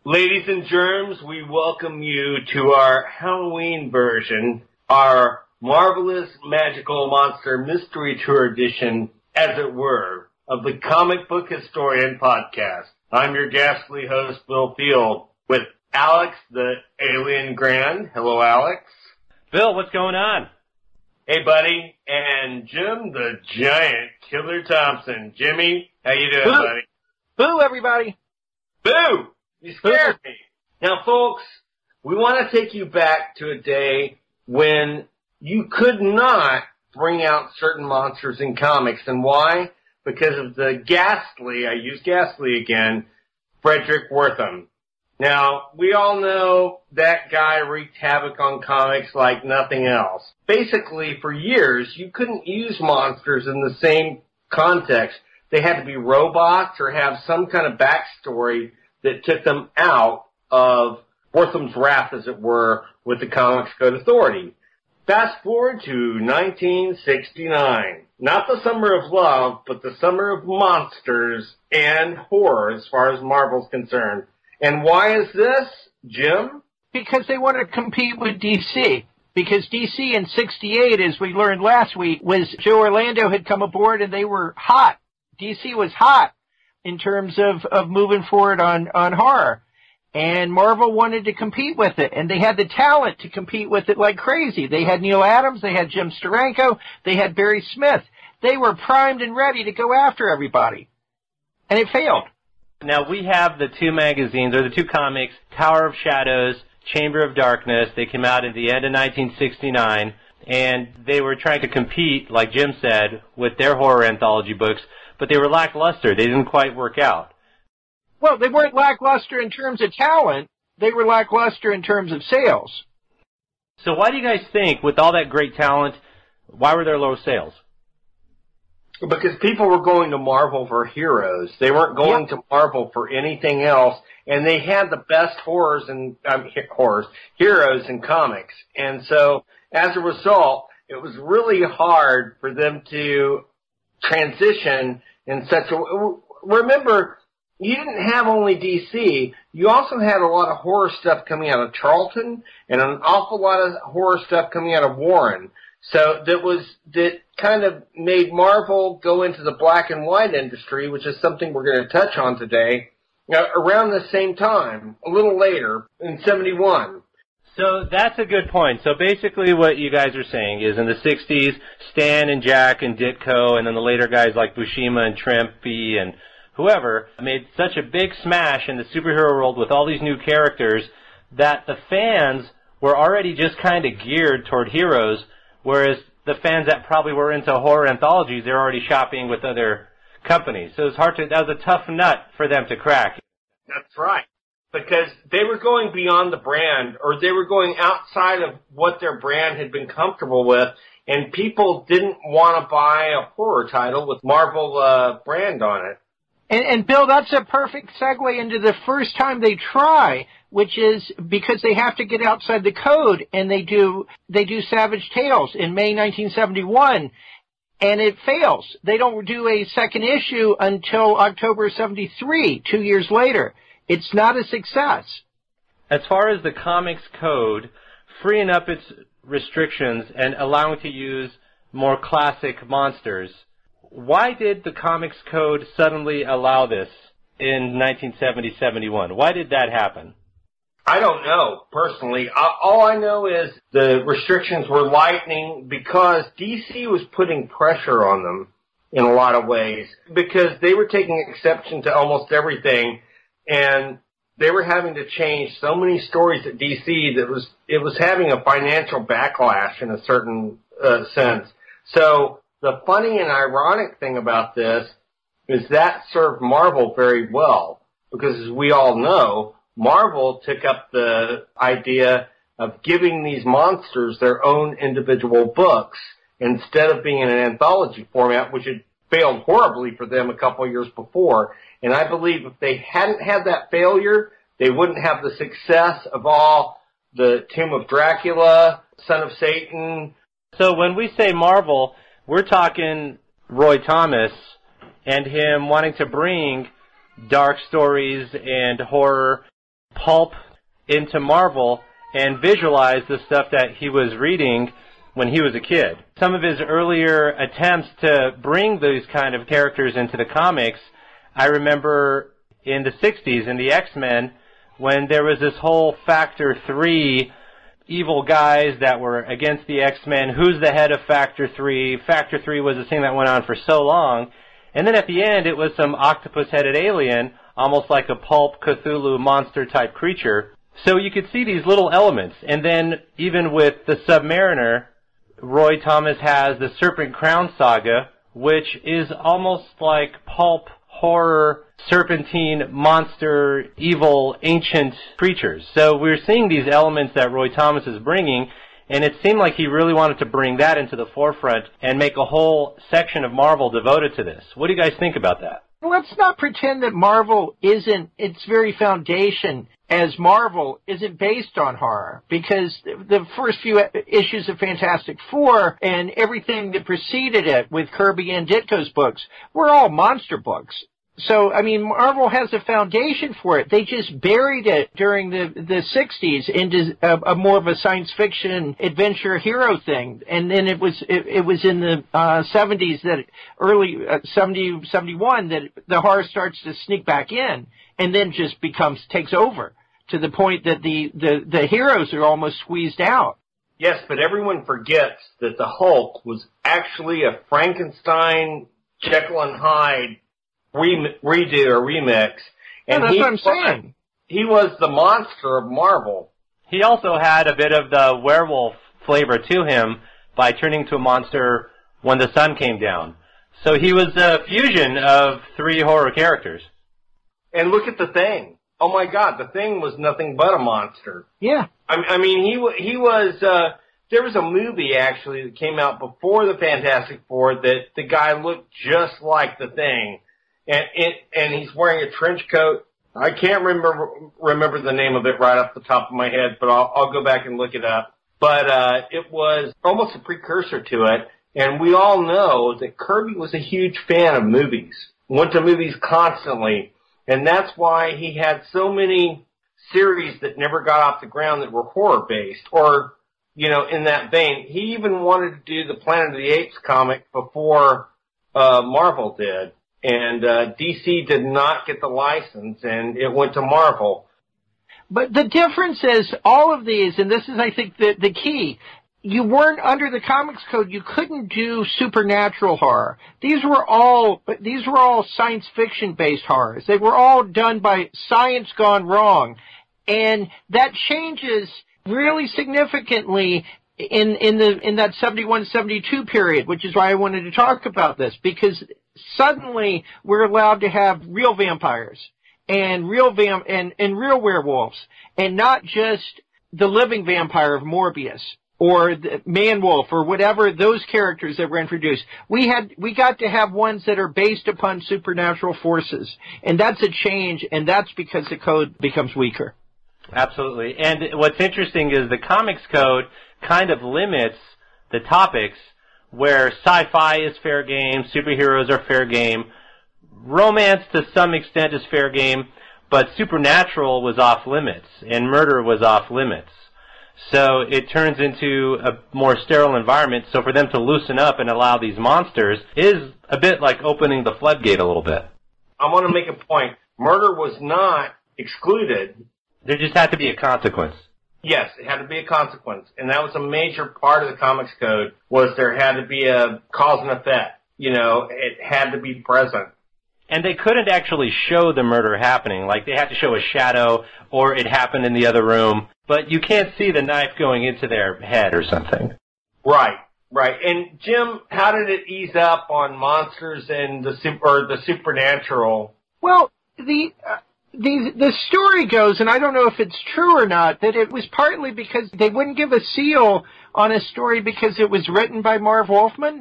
Ladies and germs, we welcome you to our Halloween version, our Marvelous Magical Monster Mystery Tour edition, as it were, of the Comic Book Historian podcast. I'm your ghastly host, Bill Field, with Alex the Alien Grand. Hello, Alex. Bill, what's going on? Hey, buddy. And Jim the Giant Killer Thompson. Jimmy, how you doing, Boo. buddy? Boo, everybody. Boo! You scared me. Now, folks, we want to take you back to a day when you could not bring out certain monsters in comics. And why? Because of the ghastly, I use ghastly again, Frederick Wertham. Now, we all know that guy wreaked havoc on comics like nothing else. Basically, for years, you couldn't use monsters in the same context. They had to be robots or have some kind of backstory that took them out of Wertham's wrath, as it were, with the Comics Code Authority. Fast forward to 1969. Not the summer of love, but the summer of monsters and horror as far as Marvel's concerned. And why is this, Jim? Because they want to compete with DC. Because DC in 68, as we learned last week, was Joe Orlando had come aboard and they were hot. DC was hot in terms of moving forward on horror. And Marvel wanted to compete with it. And they had the talent to compete with it like crazy. They had Neil Adams, they had Jim Steranko, they had Barry Smith. They were primed and ready to go after everybody. And it failed. Now, we have the two magazines, or the two comics, Tower of Shadows, Chamber of Darkness. They came out at the end of 1969, and they were trying to compete, like Jim said, with their horror anthology books, but they were lackluster. They didn't quite work out. Well, they weren't lackluster in terms of talent. They were lackluster in terms of sales. So why do you guys think, with all that great talent, why were there low sales? Because people were going to Marvel for heroes. They weren't going to Marvel for anything else, and they had the best heroes in comics. And so, as a result, it was really hard for them to transition in such a... Remember, you didn't have only DC. You also had a lot of horror stuff coming out of Charlton, and an awful lot of horror stuff coming out of Warren. So that kind of made Marvel go into the black and white industry, which is something we're going to touch on today, around the same time, a little later, in 71. So that's a good point. So basically what you guys are saying is in the 60s, Stan and Jack and Ditko, and then the later guys like Buscema and Trimpe and whoever, made such a big smash in the superhero world with all these new characters that the fans were already just kind of geared toward heroes, whereas the fans that probably were into horror anthologies, they're already shopping with other companies. So that was a tough nut for them to crack. That's right. Because they were going beyond the brand, or they were going outside of what their brand had been comfortable with, and people didn't want to buy a horror title with Marvel brand on it. And Bill, that's a perfect segue into the first time they try, which is because they have to get outside the code, and they do Savage Tales in May 1971, and it fails. They don't do a second issue until October 73, 2 years later. It's not a success. As far as the comics code, freeing up its restrictions and allowing to use more classic monsters, why did the Comics Code suddenly allow this in 1970-71? Why did that happen? I don't know, personally. All I know is the restrictions were lightening because DC was putting pressure on them in a lot of ways because they were taking exception to almost everything, and they were having to change so many stories at DC that it was having a financial backlash in a certain sense. So the funny and ironic thing about this is that served Marvel very well because, as we all know, Marvel took up the idea of giving these monsters their own individual books instead of being in an anthology format, which had failed horribly for them a couple of years before. And I believe if they hadn't had that failure, they wouldn't have the success of all the Tomb of Dracula, Son of Satan. So when we say Marvel, we're talking Roy Thomas and him wanting to bring dark stories and horror Pulp into Marvel and visualize the stuff that he was reading when he was a kid. Some of his earlier attempts to bring these kind of characters into the comics, I remember in the 60s in the X-Men when there was this whole Factor 3 evil guys that were against the X-Men. Who's the head of Factor 3? Factor 3 was a thing that went on for so long. And then at the end, it was some octopus-headed alien, almost like a Pulp Cthulhu monster-type creature. So you could see these little elements. And then even with the Submariner, Roy Thomas has the Serpent Crown Saga, which is almost like Pulp horror, serpentine, monster, evil, ancient creatures. So we're seeing these elements that Roy Thomas is bringing, and it seemed like he really wanted to bring that into the forefront and make a whole section of Marvel devoted to this. What do you guys think about that? Let's not pretend that Marvel isn't, its very foundation as Marvel isn't based on horror, because the first few issues of Fantastic Four and everything that preceded it with Kirby and Ditko's books were all monster books. So, I mean, Marvel has a foundation for it. They just buried it during the 60s into a more of a science fiction adventure hero thing. And then it was in the 70s that early 71 that the horror starts to sneak back in and then just takes over to the point that the heroes are almost squeezed out. Yes, but everyone forgets that the Hulk was actually a Frankenstein, Jekyll and Hyde redo or remix. And that's what I'm saying. He was the monster of Marvel. He also had a bit of the werewolf flavor to him by turning to a monster when the sun came down. So he was a fusion of three horror characters. And look at the Thing. Oh my God, the Thing was nothing but a monster. Yeah. I mean, he was, there was a movie actually that came out before the Fantastic Four that the guy looked just like the Thing. And he's wearing a trench coat. I can't remember the name of it right off the top of my head, but I'll go back and look it up. But, it was almost a precursor to it. And we all know that Kirby was a huge fan of movies. Went to movies constantly. And that's why he had so many series that never got off the ground that were horror-based or, you know, in that vein. He even wanted to do the Planet of the Apes comic before Marvel did. And DC did not get the license, and it went to Marvel. But the difference is all of these, and this is, I think, the key, you weren't under the Comics Code. You couldn't do supernatural horror. These were all science fiction based horrors. They were all done by science gone wrong, and that changes really significantly in that 71-72 period, which is why I wanted to talk about this, because suddenly we're allowed to have real vampires and real werewolves, and not just the living vampire of Morbius or the Man-Wolf or whatever those characters that were introduced. We got to have ones that are based upon supernatural forces, and that's a change, and that's because the code becomes weaker. Absolutely. And what's interesting is the Comics Code kind of limits the topics where sci-fi is fair game, superheroes are fair game, romance to some extent is fair game, but supernatural was off limits, and murder was off limits. So it turns into a more sterile environment, so for them to loosen up and allow these monsters is a bit like opening the floodgate a little bit. I want to make a point. Murder was not excluded. There just had to be a consequence. Yes, it had to be a consequence. And that was a major part of the Comics Code, was there had to be a cause and effect. You know, it had to be present. And they couldn't actually show the murder happening. Like, they had to show a shadow, or it happened in the other room. But you can't see the knife going into their head or something. Right, right. And, Jim, how did it ease up on monsters and the supernatural? Well, the story goes, and I don't know if it's true or not, that it was partly because they wouldn't give a seal on a story because it was written by Marv Wolfman.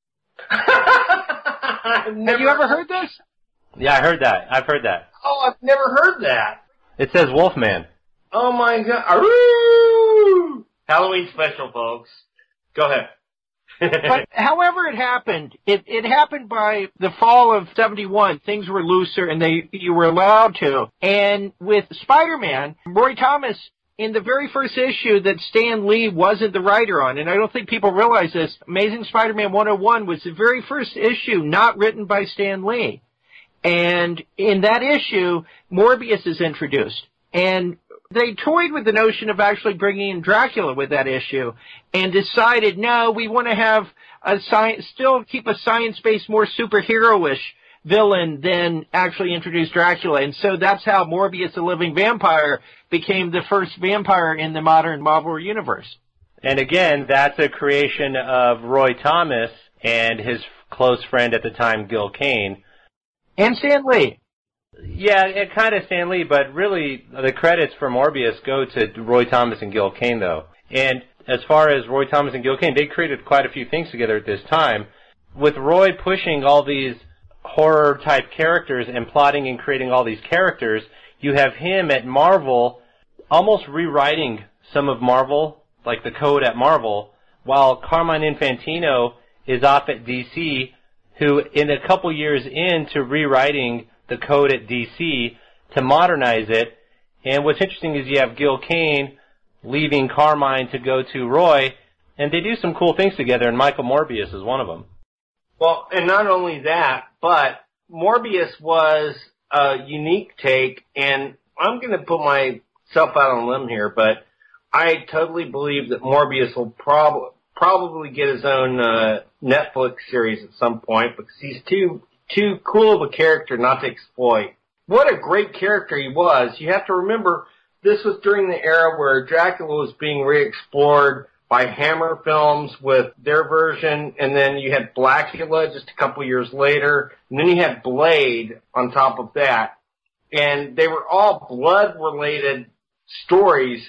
Have you ever heard this? Yeah, I heard that. I've heard that. Oh, I've never heard that. It says Wolfman. Oh, my God. Aroo! Halloween special, folks. Go ahead. But however it happened by the fall of 71. Things were looser and you were allowed to. And with Spider-Man, Roy Thomas, in the very first issue that Stan Lee wasn't the writer on, and I don't think people realize this, Amazing Spider-Man 101 was the very first issue not written by Stan Lee. And in that issue, Morbius is introduced. And they toyed with the notion of actually bringing in Dracula with that issue and decided, no, we want to have still keep a science-based, more superhero-ish villain than actually introduce Dracula. And so that's how Morbius the Living Vampire became the first vampire in the modern Marvel Universe. And again, that's a creation of Roy Thomas and his close friend at the time, Gil Kane. And Stan Lee. Yeah, it kind of Stan Lee, but really the credits for Morbius go to Roy Thomas and Gil Kane, though. And as far as Roy Thomas and Gil Kane, they created quite a few things together at this time. With Roy pushing all these horror-type characters and plotting and creating all these characters, you have him at Marvel almost rewriting some of Marvel, like the code at Marvel, while Carmine Infantino is off at DC, who in a couple years into rewriting the code at DC to modernize it. And what's interesting is you have Gil Kane leaving Carmine to go to Roy, and they do some cool things together, and Michael Morbius is one of them. Well, and not only that, but Morbius was a unique take, and I'm going to put myself out on a limb here, but I totally believe that Morbius will probably get his own Netflix series at some point, because he's too cool of a character not to exploit. What a great character he was. You have to remember, this was during the era where Dracula was being re-explored by Hammer Films with their version, and then you had Blackula just a couple years later, and then you had Blade on top of that. And they were all blood-related stories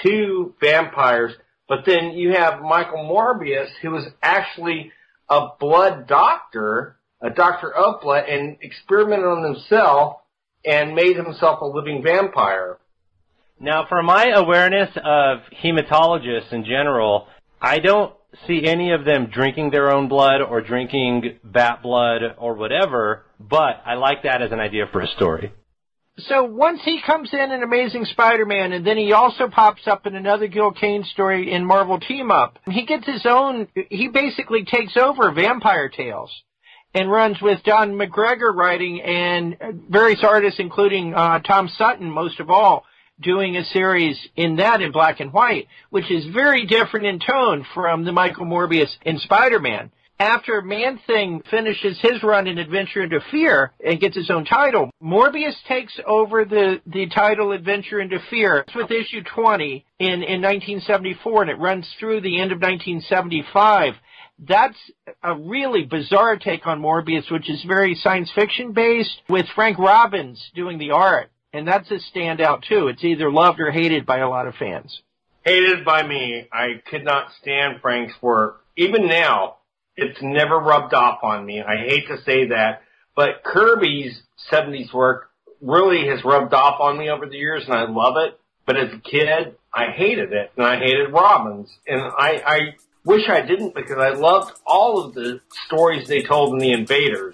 to vampires, but then you have Michael Morbius, who was actually a blood doctor, a doctor of blood, and experimented on himself and made himself a living vampire. Now, from my awareness of hematologists in general, I don't see any of them drinking their own blood or drinking bat blood or whatever, but I like that as an idea for a story. So once he comes in Amazing Spider-Man, and then he also pops up in another Gil Kane story in Marvel Team-Up, he gets his own, he basically takes over Vampire Tales and runs with Don McGregor writing and various artists, including Tom Sutton, most of all, doing a series in black and white, which is very different in tone from the Michael Morbius in Spider-Man. After Man-Thing finishes his run in Adventure into Fear and gets his own title, Morbius takes over the title Adventure into Fear. It's with issue 20 in 1974, and it runs through the end of 1975. That's a really bizarre take on Morbius, which is very science fiction based, with Frank Robbins doing the art. And that's a standout, too. It's either loved or hated by a lot of fans. Hated by me. I could not stand Frank's work. Even now, it's never rubbed off on me. I hate to say that. But Kirby's 70s work really has rubbed off on me over the years, and I love it. But as a kid, I hated it, and I hated Robbins. And I wish I didn't, because I loved all of the stories they told in The Invaders.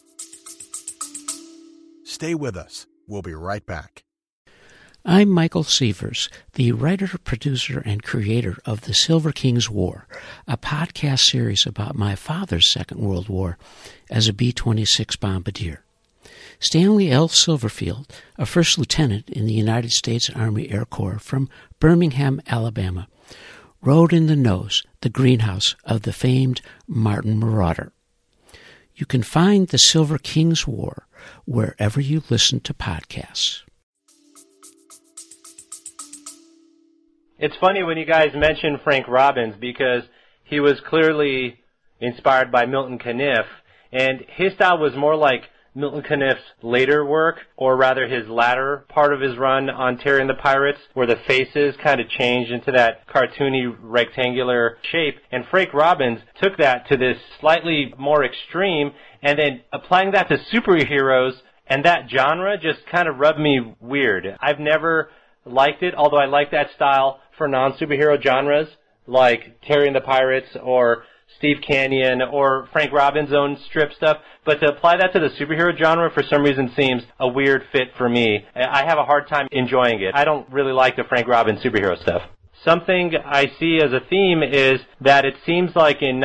Stay with us. We'll be right back. I'm Michael Sievers, the writer, producer, and creator of The Silver King's War, a podcast series about my father's Second World War as a B-26 bombardier. Stanley L. Silverfield, a first lieutenant in the United States Army Air Corps from Birmingham, Alabama, rode in the nose, the greenhouse of the famed Martin Marauder. You can find The Silver King's War wherever you listen to podcasts. It's funny when you guys mention Frank Robbins, because he was clearly inspired by Milton Caniff, and his style was more like Milton Caniff's later work, or rather his latter part of his run on Terry and the Pirates, where the faces kind of changed into that cartoony rectangular shape. And Frank Robbins took that to this slightly more extreme, and then applying that to superheroes, and that genre just kind of rubbed me weird. I've never liked it, although I like that style for non-superhero genres, like Terry and the Pirates or Steve Canyon or Frank Robbins' own strip stuff, but to apply that to the superhero genre for some reason seems a weird fit for me. I have a hard time enjoying it. I don't really like the Frank Robbins superhero stuff. Something I see as a theme is that it seems like in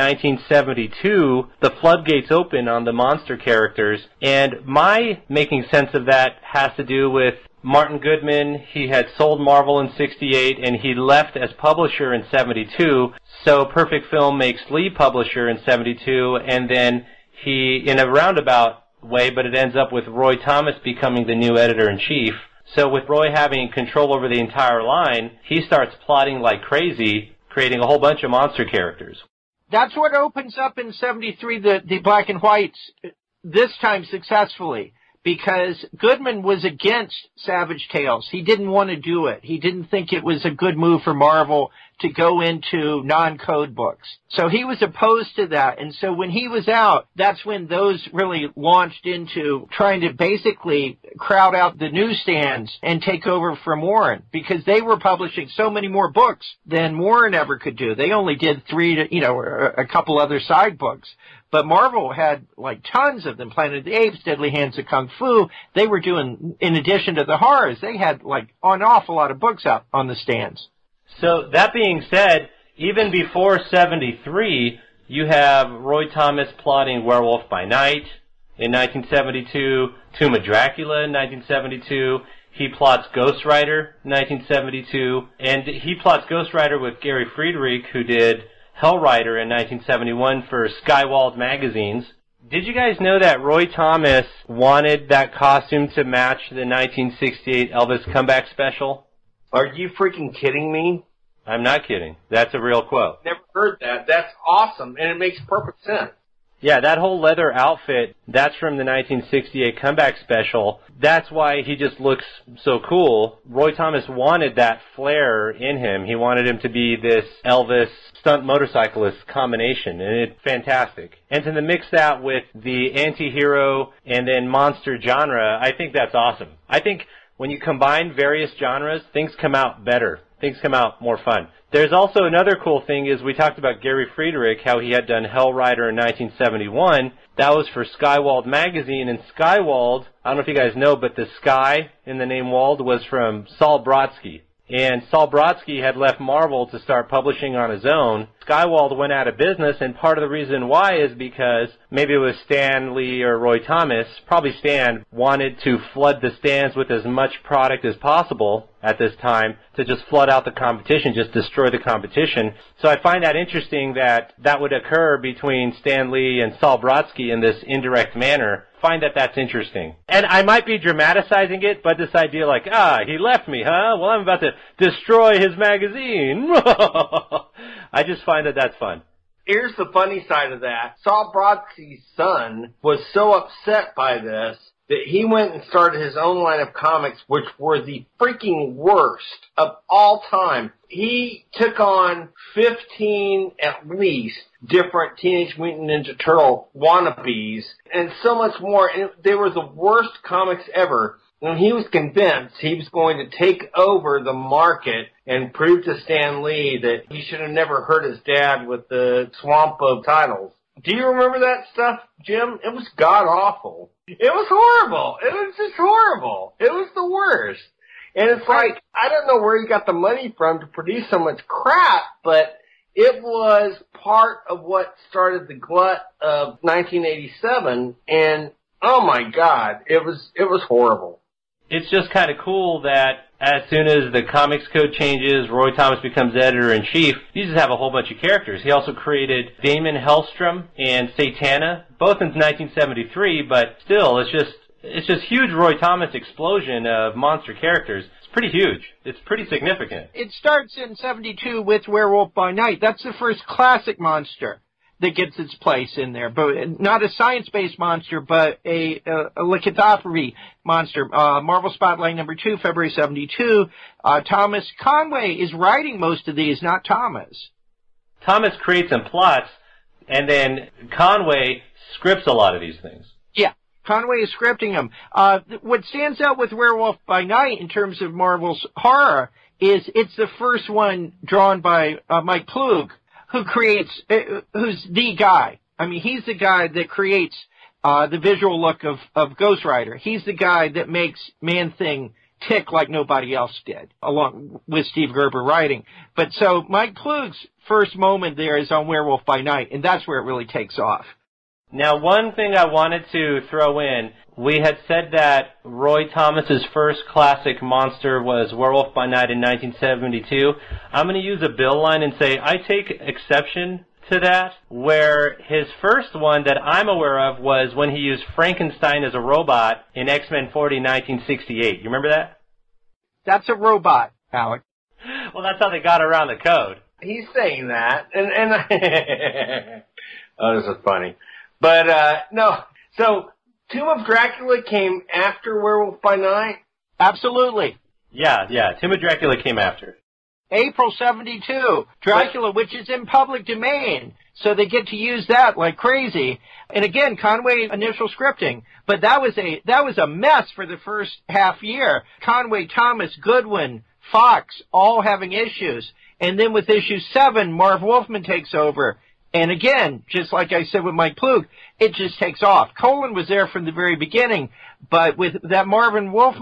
1972, the floodgates open on the monster characters, and my making sense of that has to do with Martin Goodman. He had sold Marvel in 68, and he left as publisher in 72, so Perfect Film makes lead publisher in 72, and then he, in a roundabout way, but it ends up with Roy Thomas becoming the new editor-in-chief. So with Roy having control over the entire line, he starts plotting like crazy, creating a whole bunch of monster characters. That's what opens up in 73, the black and whites, this time successfully, because Goodman was against Savage Tales. He didn't want to do it. He didn't think it was a good move for Marvel to go into non-code books. So he was opposed to that. And so when he was out, that's when those really launched into trying to basically crowd out the newsstands and take over from Warren, because they were publishing so many more books than Warren ever could do. They only did 3 to, a couple other side books. But Marvel had like tons of them. Planet of the Apes, Deadly Hands of Kung Fu. They were doing, in addition to the horrors, they had like an awful lot of books out on the stands. So that being said, even before 73, you have Roy Thomas plotting Werewolf by Night in 1972, Tomb of Dracula in 1972. He plots Ghost Rider in 1972, and he plots Ghost Rider with Gary Friedrich, who did Hellrider in 1971 for Skywald magazines. Did you guys know that Roy Thomas wanted that costume to match the 1968 Elvis comeback special? Are you freaking kidding me? I'm not kidding. That's a real quote. Never heard that. That's awesome, and it makes perfect sense. Yeah, that whole leather outfit, that's from the 1968 comeback special. That's why he just looks so cool. Roy Thomas wanted that flair in him. He wanted him to be this Elvis stunt motorcyclist combination, and it's fantastic. And to mix that with the anti-hero and then monster genre, I think that's awesome. I think when you combine various genres, things come out better. Things come out more fun. There's also another cool thing is we talked about Gary Friedrich, how he had done Hellrider in 1971. That was for Skywald magazine, and Skywald, I don't know if you guys know, but the Sky in the name Wald was from Saul Brodsky. And Saul Brodsky had left Marvel to start publishing on his own. Skywald went out of business, and part of the reason why is because maybe it was Stan Lee or Roy Thomas, probably Stan, wanted to flood the stands with as much product as possible at this time to just flood out the competition, just destroy the competition. So I find that interesting that that would occur between Stan Lee and Saul Brodsky in this indirect manner. Find that that's interesting. And I might be dramaticizing it, but this idea like, he left me, huh? Well, I'm about to destroy his magazine. I just find that that's fun. Here's the funny side of that. Saul Brodsky's son was so upset by this that he went and started his own line of comics, which were the freaking worst of all time. He took on 15, at least, different Teenage Mutant Ninja Turtle wannabes, and so much more. And they were the worst comics ever. And he was convinced he was going to take over the market and prove to Stan Lee that he should have never hurt his dad with the swamp of titles. Do you remember that stuff, Jim? It was god-awful. It was horrible. It was just horrible. It was the worst. And it's like, I don't know where he got the money from to produce so much crap, but it was part of what started the glut of 1987, and oh my God, it was horrible. It's just kind of cool that as soon as the comics code changes, Roy Thomas becomes editor-in-chief, you just have a whole bunch of characters. He also created Damon Hellstrom and Satana, both in 1973, but still, it's just huge Roy Thomas explosion of monster characters. It's pretty huge. It's pretty significant. It starts in 72 with Werewolf by Night. That's the first classic monster that gets its place in there, but not a science-based monster, but a lycanthropy monster. Marvel Spotlight #2, February 72. Thomas Conway is writing most of these, not Thomas. Thomas creates and plots, and then Conway scripts a lot of these things. Yeah, Conway is scripting them. What stands out with Werewolf by Night in terms of Marvel's horror is it's the first one drawn by Mike Ploog, who creates, who's the guy. I mean, he's the guy that creates the visual look of Ghost Rider. He's the guy that makes Man-Thing tick like nobody else did, along with Steve Gerber writing. But so Mike Ploog's first moment there is on Werewolf by Night, and that's where it really takes off. Now, one thing I wanted to throw in, we had said that Roy Thomas's first classic monster was Werewolf by Night in 1972. I'm going to use a Bill line and say I take exception to that, where his first one that I'm aware of was when he used Frankenstein as a robot in X-Men 40 1968. You remember that? That's a robot, Alec. Well, that's how they got around the code. He's saying that, and oh, this is funny. But, no, so Tomb of Dracula came after Werewolf by Night? Absolutely. Yeah, Tomb of Dracula came after. April 72, Dracula, which is in public domain, so they get to use that like crazy. And again, Conway initial scripting, but that was a mess for the first half year. Conway, Thomas, Goodwin, Fox, all having issues. And then with issue 7, Marv Wolfman takes over. And again, just like I said with Mike Ploog, it just takes off. Colin was there from the very beginning, but with that Marv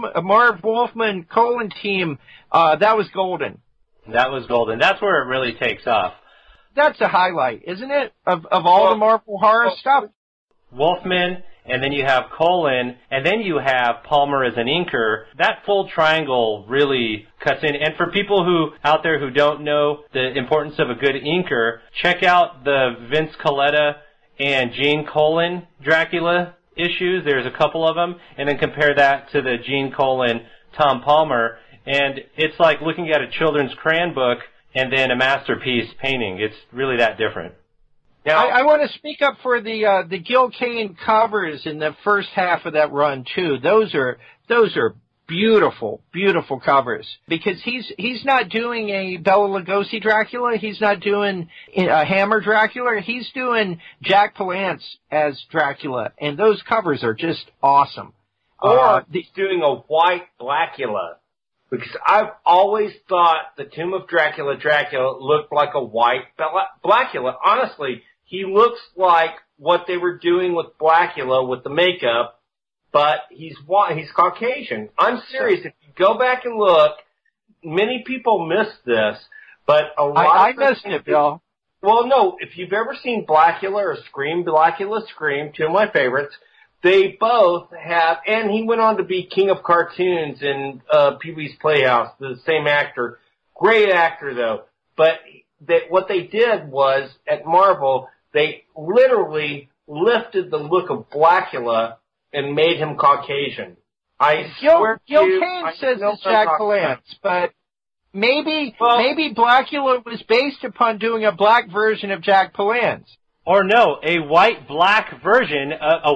Wolfman Colin team, that was golden. That was golden. That's where it really takes off. That's a highlight, isn't it? Of all the Marvel horror stuff. Wolfman, and then you have Colin, and then you have Palmer as an inker. That full triangle really cuts in. And for people who out there who don't know the importance of a good inker, check out the Vince Colletta and Gene Colan Dracula issues. There's a couple of them. And then compare that to the Gene Colan Tom Palmer. And it's like looking at a children's crayon book and then a masterpiece painting. It's really that different. Now, I want to speak up for the Gil Kane covers in the first half of that run too. Those are beautiful, beautiful covers, because he's not doing a Bela Lugosi Dracula. He's not doing a Hammer Dracula. He's doing Jack Palance as Dracula, and those covers are just awesome. Or he's doing a white Blackula. Because I've always thought the Tomb of Dracula looked like a white Blackula. Honestly, he looks like what they were doing with Blackula with the makeup, but he's Caucasian. I'm serious. If you go back and look, many people missed this, but a lot I missed it, Bill. Well, no, if you've ever seen Blackula or Scream, Blackula Scream, two of my favorites, they both have, and he went on to be King of Cartoons in Pee-wee's Playhouse, the same actor. Great actor, though. But what they did was, at Marvel, they literally lifted the look of Blackula and made him Caucasian. Gil Kane says it's Jack Palance, but maybe Blackula was based upon doing a black version of Jack Palance. Or no, a white-black version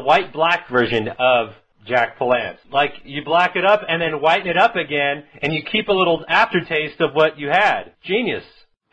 of Jack Palance. Like, you black it up and then whiten it up again, and you keep a little aftertaste of what you had. Genius.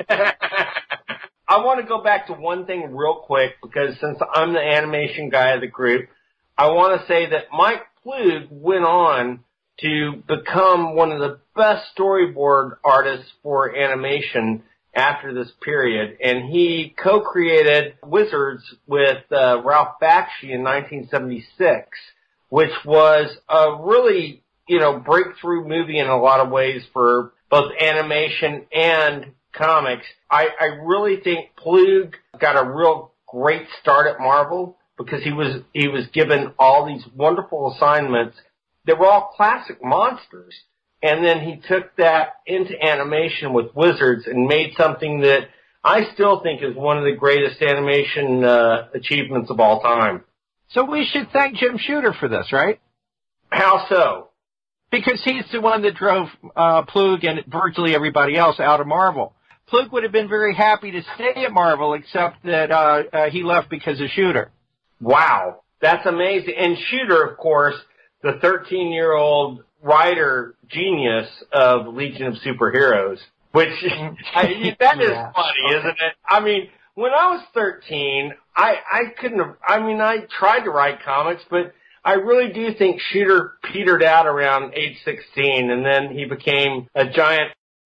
I want to go back to one thing real quick, because since I'm the animation guy of the group, I want to say that Mike Ploog went on to become one of the best storyboard artists for animation after this period, and he co-created Wizards with Ralph Bakshi in 1976, which was a really, breakthrough movie in a lot of ways for both animation and comics. I really think Ploog got a real great start at Marvel, because he was given all these wonderful assignments that were all classic monsters. And then he took that into animation with Wizards and made something that I still think is one of the greatest animation achievements of all time. So we should thank Jim Shooter for this, right? How so? Because he's the one that drove Ploog and virtually everybody else out of Marvel. Ploog would have been very happy to stay at Marvel, except that he left because of Shooter. Wow, that's amazing. And Shooter, of course, the 13-year-old writer genius of Legion of Superheroes, which that is funny, isn't it? I mean, when I was 13, I tried to write comics, but I really do think Shooter petered out around age 16, and then he became a giant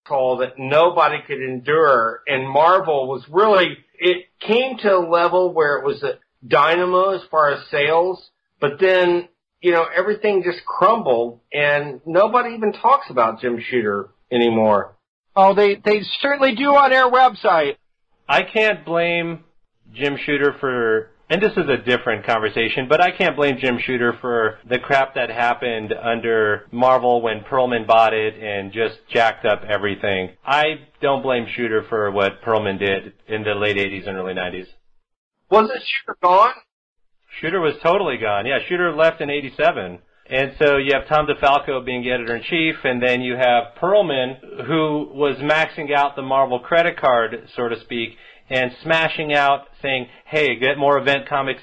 asshole that nobody could endure, and Marvel was really, it came to a level where it was a dynamo as far as sales, but then, everything just crumbled, and nobody even talks about Jim Shooter anymore. Oh, they certainly do on their website. I can't blame Jim Shooter for, and this is a different conversation, but I can't blame Jim Shooter for the crap that happened under Marvel when Perlman bought it and just jacked up everything. I don't blame Shooter for what Perlman did in the late 80s and early 90s. Wasn't Shooter gone? Shooter was totally gone. Yeah, Shooter left in 87. And so you have Tom DeFalco being the editor-in-chief, and then you have Perlman, who was maxing out the Marvel credit card, so to speak, and smashing out, saying, hey, get more event comics,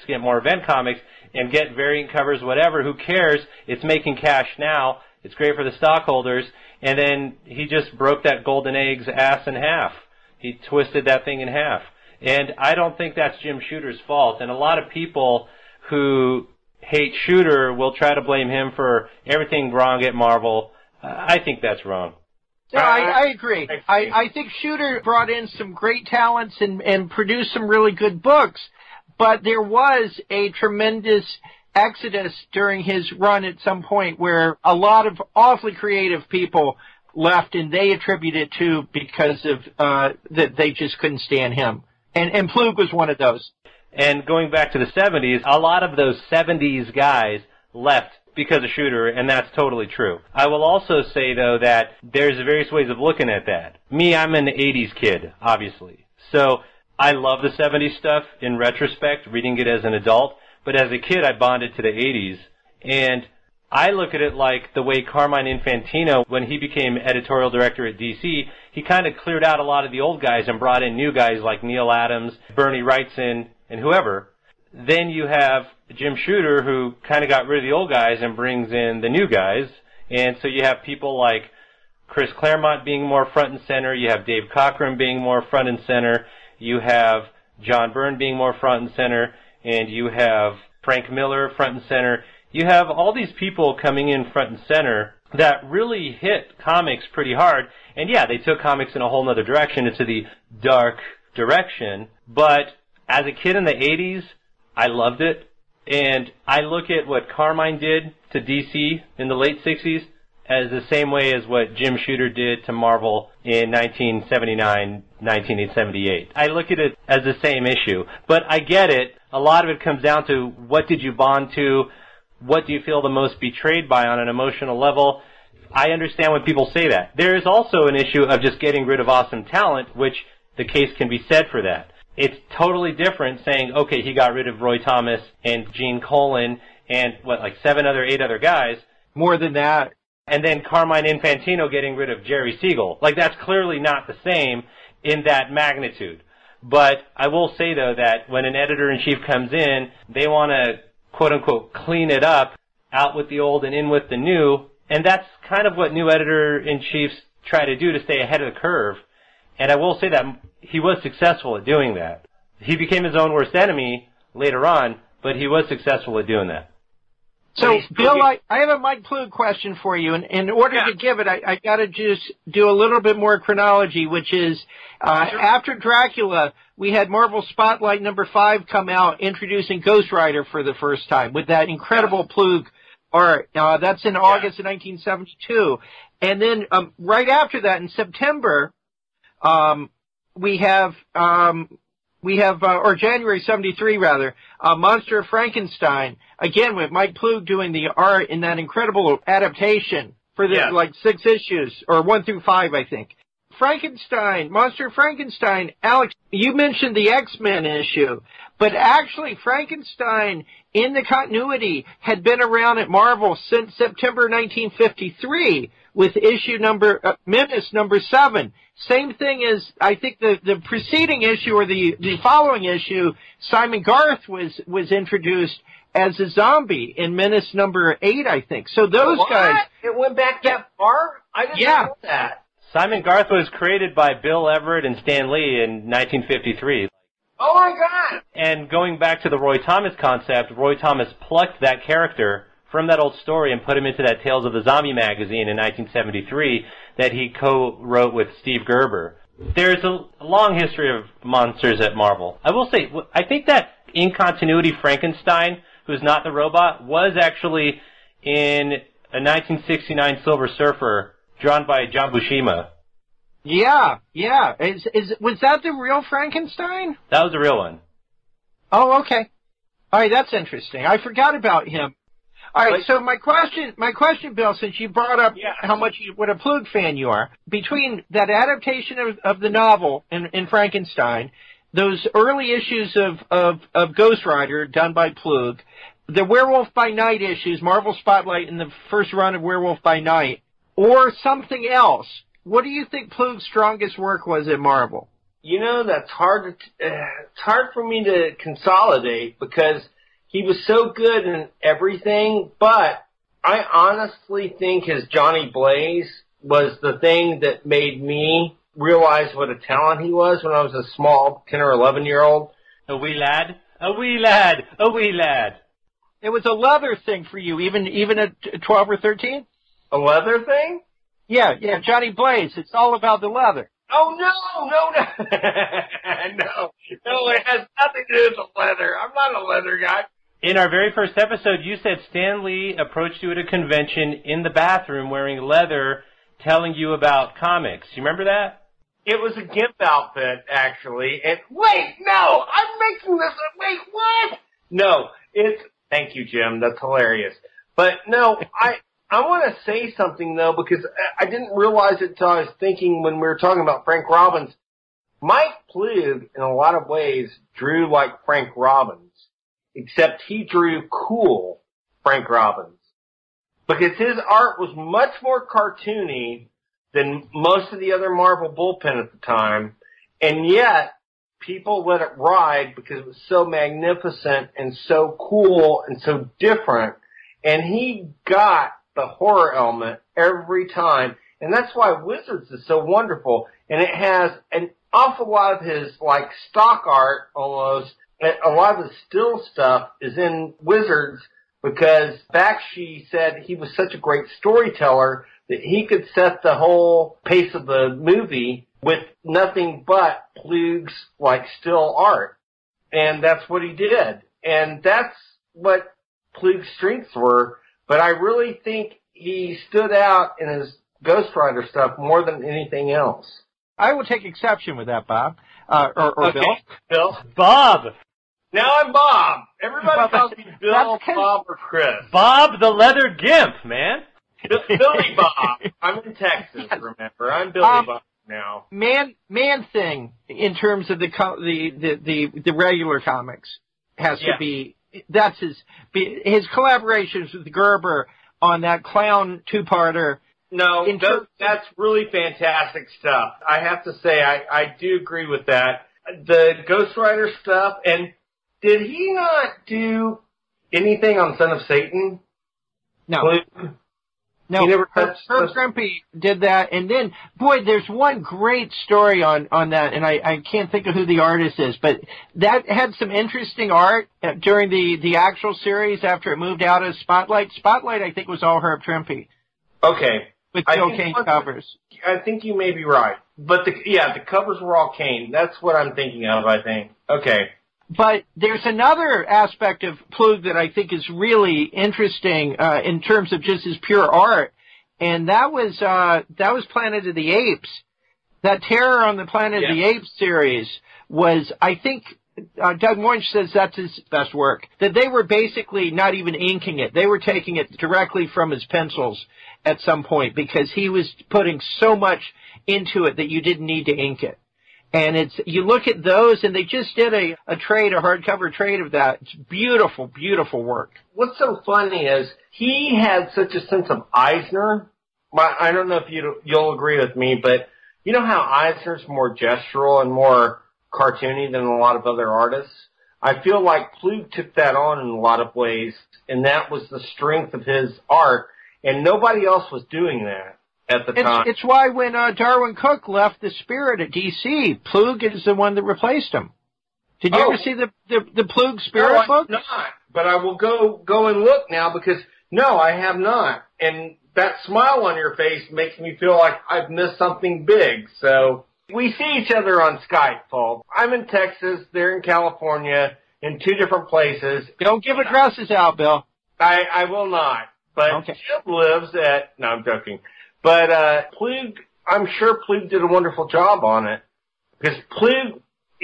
and get variant covers, whatever, who cares? It's making cash now. It's great for the stockholders. And then he just broke that golden egg's ass in half. He twisted that thing in half. And I don't think that's Jim Shooter's fault. And a lot of people who hate Shooter will try to blame him for everything wrong at Marvel. I think that's wrong. No, I agree. I think Shooter brought in some great talents and produced some really good books, but there was a tremendous exodus during his run at some point where a lot of awfully creative people left, and they attribute it to because of that they just couldn't stand him. And Plug was one of those. And going back to the 70s, a lot of those 70s guys left because of Shooter, and that's totally true. I will also say, though, that there's various ways of looking at that. Me, I'm an 80s kid, obviously. So I love the 70s stuff in retrospect, reading it as an adult. But as a kid, I bonded to the 80s. And I look at it like the way Carmine Infantino, when he became editorial director at DC, he kind of cleared out a lot of the old guys and brought in new guys like Neil Adams, Bernie Wrightson, and whoever. Then you have Jim Shooter, who kind of got rid of the old guys and brings in the new guys. And so you have people like Chris Claremont being more front and center. You have Dave Cockrum being more front and center. You have John Byrne being more front and center. And you have Frank Miller front and center. You have all these people coming in front and center that really hit comics pretty hard. And yeah, they took comics in a whole other direction, into the dark direction. But as a kid in the 80s, I loved it. And I look at what Carmine did to DC in the late 60s as the same way as what Jim Shooter did to Marvel in 1979, 1978. I look at it as the same issue. But I get it. A lot of it comes down to what did you bond to? What do you feel the most betrayed by on an emotional level? I understand when people say that. There is also an issue of just getting rid of awesome talent, which the case can be said for that. It's totally different saying, okay, he got rid of Roy Thomas and Gene Colan and, 8 other guys. More than that. And then Carmine Infantino getting rid of Jerry Siegel. That's clearly not the same in that magnitude. But I will say, though, that when an editor-in-chief comes in, they want to, quote-unquote, clean it up, out with the old and in with the new. And that's kind of what new editor-in-chiefs try to do to stay ahead of the curve. And I will say that he was successful at doing that. He became his own worst enemy later on, but he was successful at doing that. So, Bill, I have a Mike Plug question for you. And in order to give it, I got to just do a little bit more chronology, which is after Dracula, we had Marvel Spotlight #5 come out introducing Ghost Rider for the first time with that incredible Plug art. That's in August of 1972. And then right after that, in September, we have or January 73 rather, Monster of Frankenstein, again with Mike Plug doing the art in that incredible adaptation for the 6 issues, or 1 through 5, I think. Frankenstein, Monster of Frankenstein, Alex, you mentioned the X-Men issue, but actually Frankenstein in the continuity had been around at Marvel since September 1953 with issue Menace #7. Same thing as, I think, the preceding issue or the following issue, Simon Garth was introduced as a zombie in Menace #8, I think. So those guys... It went back that far? I didn't know that. Simon Garth was created by Bill Everett and Stan Lee in 1953. Oh, my God! And going back to the Roy Thomas concept, Roy Thomas plucked that character from that old story and put him into that Tales of the Zombie magazine in 1973. that he co-wrote with Steve Gerber. There's a long history of monsters at Marvel. I will say, I think that in continuity Frankenstein, who's not the robot, was actually in a 1969 Silver Surfer drawn by John Buscema. Yeah. Was that the real Frankenstein? That was the real one. Oh, okay. All right, that's interesting. I forgot about him. All right, so my question, Bill, since you brought up how much what a Plug fan you are, between that adaptation of the novel in Frankenstein, those early issues of Ghost Rider done by Plug, the Werewolf by Night issues, Marvel Spotlight in the first run of Werewolf by Night, or something else, what do you think Plug's strongest work was at Marvel? You know, that's hard it's hard for me to consolidate because he was so good in everything, but I honestly think his Johnny Blaze was the thing that made me realize what a talent he was when I was a small 10 or 11-year-old. A wee lad, a wee lad, a wee lad. It was a leather thing for you, even at 12 or 13? A leather thing? Yeah, Johnny Blaze. It's all about the leather. Oh, no. No, it has nothing to do with the leather. I'm not a leather guy. In our very first episode, you said Stan Lee approached you at a convention in the bathroom wearing leather, telling you about comics. You remember that? It was a GIMP outfit, actually. And wait, no, I'm making this up. Wait, what? No, thank you, Jim. That's hilarious. But no, I want to say something, though, because I didn't realize it until I was thinking when we were talking about Frank Robbins. Mike Plug, in a lot of ways, drew like Frank Robbins, except he drew cool Frank Robbins. Because his art was much more cartoony than most of the other Marvel bullpen at the time, and yet people let it ride because it was so magnificent and so cool and so different, and he got the horror element every time, and that's why Wizards is so wonderful, and it has an awful lot of his, like, stock art almost. A lot of the still stuff is in Wizards because Bakshi said he was such a great storyteller that he could set the whole pace of the movie with nothing but Plug's, like, still art. And that's what he did. And that's what Plug's strengths were. But I really think he stood out in his Ghost Rider stuff more than anything else. I will take exception with that, Bob. Or okay. Bill. Bob! Now I'm Bob. Everybody calls me Bill, Bob, or Chris. Bob the Leather Gimp, man. Billy Bob. I'm in Texas, remember. I'm Billy Bob now. Man thing in terms of the regular comics has to be, that's his collaborations with Gerber on that clown two-parter. No, that's really fantastic stuff. I have to say, I do agree with that. The Ghost Rider stuff, and did he not do anything on Son of Satan? No. No, Herb Trimpe did that, and then, boy, there's one great story on that, and I can't think of who the artist is, but that had some interesting art during the actual series after it moved out of Spotlight. Spotlight, I think, was all Herb Trimpe. Okay. With Joe Kane covers. I think you may be right. But the covers were all Kane. That's what I'm thinking of, I think. Okay. But there's another aspect of Plug that I think is really interesting in terms of just his pure art, and that was Planet of the Apes. That Terror on the Planet of the Apes series was, I think, Doug Moench says that's his best work. That they were basically not even inking it. They were taking it directly from his pencils at some point because he was putting so much into it that you didn't need to ink it. And you look at those, and they just did a hardcover trade of that. It's beautiful, beautiful work. What's so funny is he had such a sense of Eisner. I don't know if you'll agree with me, but you know how Eisner's more gestural and more cartoony than a lot of other artists? I feel like Plug took that on in a lot of ways, and that was the strength of his art, and nobody else was doing that. At the time. It's why when Darwin Cook left the Spirit at D.C., Plug is the one that replaced him. Did you ever see the Plug Spirit book? Not, but I will go and look now because No, I have not. And that smile on your face makes me feel like I've missed something big. So we see each other on Skype, Paul. I'm in Texas. They're in California, in two different places. Don't give addresses out, Bill. I will not. But Okay. Jim lives at, no, I'm joking. But Plug, I'm sure Plug did a wonderful job on it. Because Plug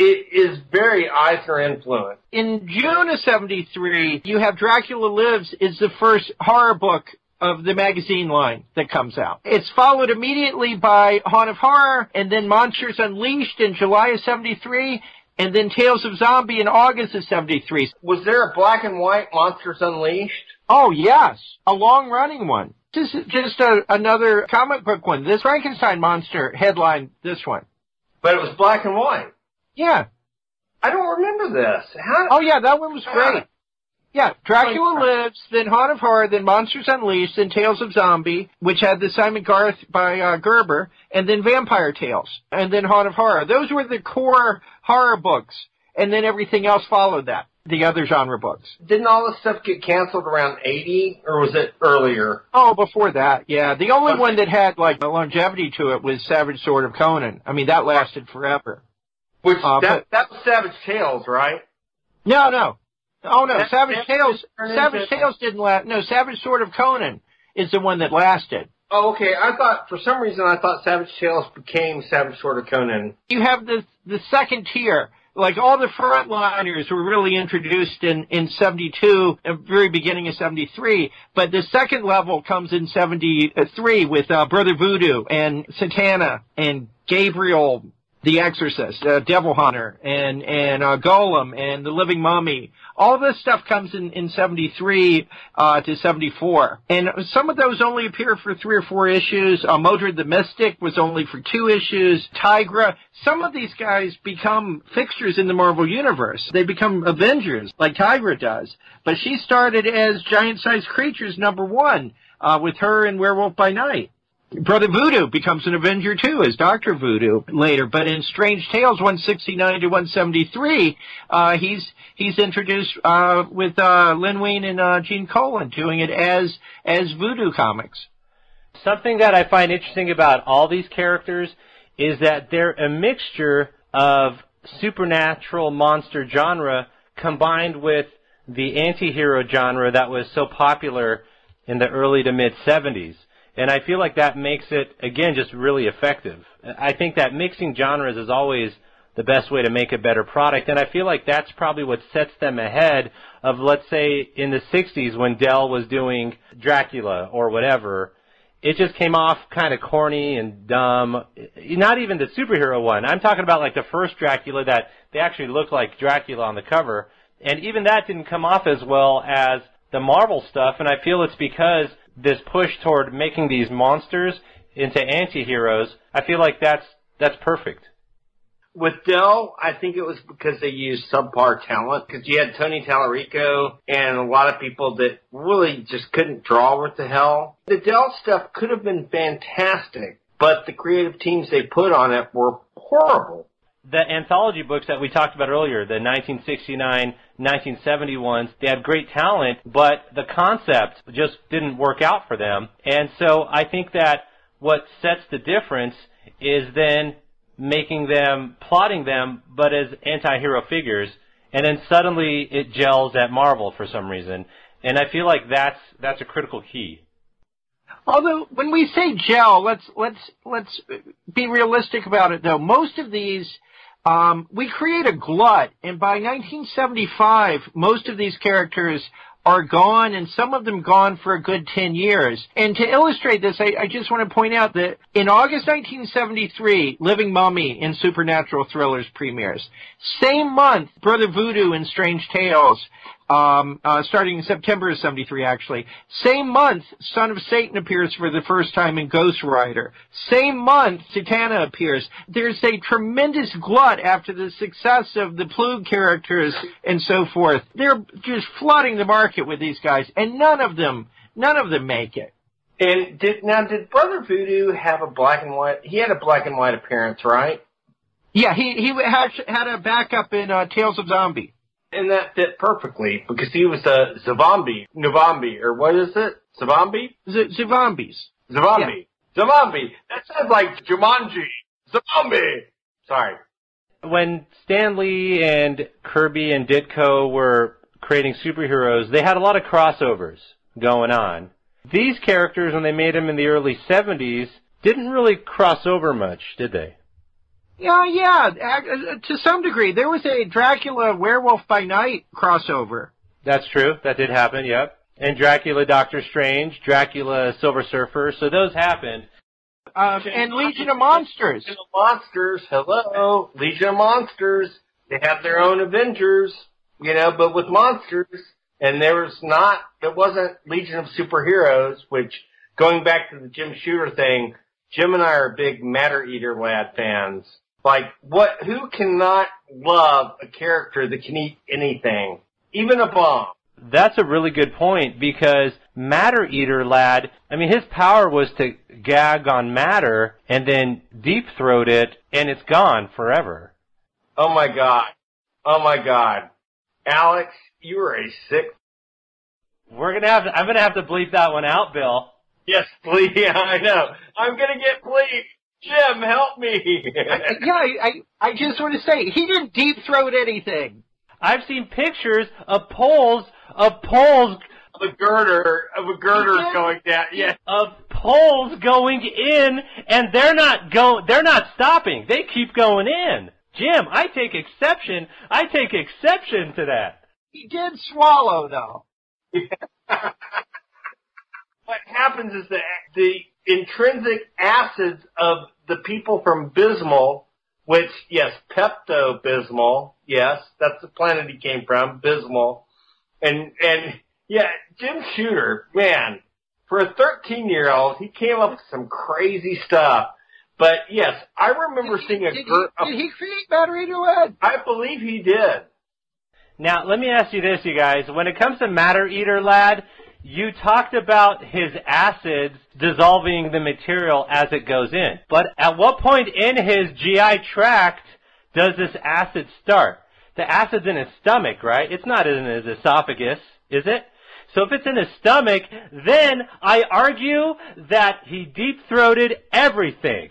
is very Eisner influenced. In June of 73, you have Dracula Lives is the first horror book of the magazine line that comes out. It's followed immediately by Haunt of Horror, and then Monsters Unleashed in July of 73, and then Tales of Zombie in August of 73. Was there a black and white Monsters Unleashed? Oh, yes. A long-running one. This is just another comic book one. This Frankenstein monster headlined this one. But it was black and white. Yeah. I don't remember this. Oh, yeah, that one was great. Yeah, Dracula Lives, then Haunt of Horror, then Monsters Unleashed, then Tales of Zombie, which had the Simon Garth by Gerber, and then Vampire Tales, and then Haunt of Horror. Those were the core horror books, and then everything else followed that, the other genre books. Didn't all this stuff get canceled around 80, or was it earlier? Oh, before that, yeah. The only one that had, like, a longevity to it was Savage Sword of Conan. I mean, that lasted forever. Which, that was Savage Tales, right? No. Oh, no, Savage Tales didn't last. No, Savage Sword of Conan is the one that lasted. Oh, okay. For some reason, I thought Savage Tales became Savage Sword of Conan. You have the second tier. Like, all the frontliners were really introduced in 72, at the very beginning of 73, but the second level comes in 73 with Brother Voodoo and Satana and Gabriel the Exorcist, Devil Hunter, and Golem, and The Living Mummy. All this stuff comes in 73 to 74. And some of those only appear for 3 or 4 issues. Modred the Mystic was only for 2 issues. Tigra. Some of these guys become fixtures in the Marvel Universe. They become Avengers, like Tigra does. But she started as Giant-Sized Creatures #1, with her in Werewolf by Night. Brother Voodoo becomes an Avenger too, as Dr. Voodoo later. But in Strange Tales 169 to 173, he's introduced with Len Wein and Gene Colan doing it as Voodoo Comics. Something that I find interesting about all these characters is that they're a mixture of supernatural monster genre combined with the anti-hero genre that was so popular in the early to mid-70s. And I feel like that makes it, again, just really effective. I think that mixing genres is always the best way to make a better product, and I feel like that's probably what sets them ahead of, let's say, in the 60s when Dell was doing Dracula or whatever. It just came off kind of corny and dumb. Not even the superhero one. I'm talking about like the first Dracula that they actually looked like Dracula on the cover, and even that didn't come off as well as the Marvel stuff, and I feel it's because this push toward making these monsters into anti-heroes, I feel like that's perfect. With Dell, I think it was because they used subpar talent, because you had Tony Tallarico and a lot of people that really just couldn't draw worth the hell. The Dell stuff could have been fantastic, but the creative teams they put on it were horrible. The anthology books that we talked about earlier, the 1969, 1970 ones, they had great talent, but the concept just didn't work out for them. And so I think that what sets the difference is then making them, plotting them, but as anti-hero figures, and then suddenly it gels at Marvel for some reason. And I feel like that's a critical key. Although, when we say gel, let's be realistic about it, though. Most of these, we create a glut, and by 1975, most of these characters are gone, and some of them gone for a good 10 years. And to illustrate this, I just want to point out that in August 1973, Living Mummy in Supernatural Thrillers premieres. Same month, Brother Voodoo in Strange Tales, starting in September of 73, actually. Same month, Son of Satan appears for the first time in Ghost Rider. Same month, Satana appears. There's a tremendous glut after the success of the Plug characters and so forth. They're just flooding the market with these guys, and none of them make it. And did Brother Voodoo have a black and white? He had a black and white appearance, right? Yeah, he had a backup in Tales of Zombie. And that fit perfectly because he was a Navambi, or what is it? Zavambi? Zavambis. Zavambi. Yeah. Zavambi. That sounds like Jumanji. Zavambi. Sorry. When Stan Lee and Kirby and Ditko were creating superheroes, they had a lot of crossovers going on. These characters, when they made them in the early 70s, didn't really cross over much, did they? Yeah, to some degree. There was a Dracula Werewolf by Night crossover. That's true. That did happen, yep. And Dracula Doctor Strange, Dracula Silver Surfer, so those happened. And Legion of Monsters. Legion of Monsters, hello. Legion of Monsters. They have their own Avengers, but with monsters. And it wasn't Legion of Superheroes, which, going back to the Jim Shooter thing, Jim and I are big Matter Eater Lad fans. Like, who cannot love a character that can eat anything? Even a bomb. That's a really good point, because Matter Eater Lad, his power was to gag on matter and then deep throat it, and it's gone forever. Oh my God. Alex, you are a sick... I'm gonna have to bleep that one out, Bill. Yes, please. Yeah, I know. I'm gonna get bleeped. Jim, help me. I just want to say, he didn't deep throat anything. I've seen pictures of poles of a girder going down. Yeah. Of poles going in, and they're not stopping. They keep going in. Jim, I take exception to that. He did swallow, though. What happens is that the intrinsic acids of the people from Bismol, which, yes, Pepto-Bismol, yes, that's the planet he came from, Bismol. And yeah, Jim Shooter, man, for a 13-year-old, he came up with some crazy stuff. But yes, I remember seeing a girl. Did he create Matter Eater Lad? I believe he did. Now, let me ask you this, you guys. When it comes to Matter Eater Lad, you talked about his acids dissolving the material as it goes in. But at what point in his GI tract does this acid start? The acid's in his stomach, right? It's not in his esophagus, is it? So if it's in his stomach, then I argue that he deep-throated everything.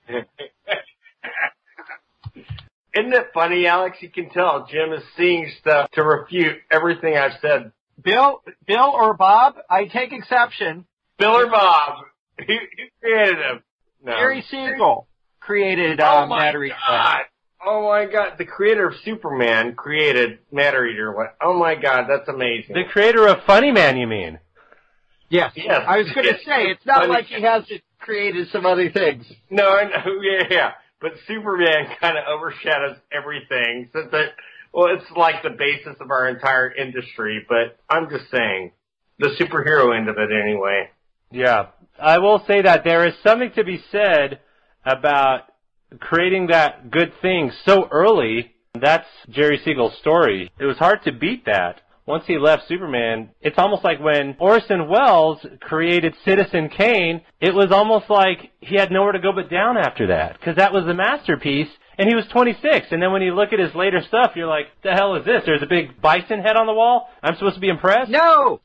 Isn't it funny, Alex? You can tell Jim is seeing stuff to refute everything I've said. Bill or Bob, I take exception. Bill or Bob? Who created him? No. Jerry Siegel created Matter Eater Lad. Oh my God, the creator of Superman created Matter Eater Lad. Oh my God, that's amazing. The creator of Funny Man, you mean? Yes. I was going to say, it's not like he hasn't created some other things. No, I know, yeah. But Superman kind of overshadows everything. It's like the basis of our entire industry, but I'm just saying, the superhero end of it anyway. Yeah. I will say that there is something to be said about creating that good thing so early. That's Jerry Siegel's story. It was hard to beat that. Once he left Superman, it's almost like when Orson Welles created Citizen Kane, it was almost like he had nowhere to go but down after that, because that was the masterpiece, and he was 26. And then when you look at his later stuff, you're like, the hell is this? There's a big bison head on the wall? I'm supposed to be impressed? No.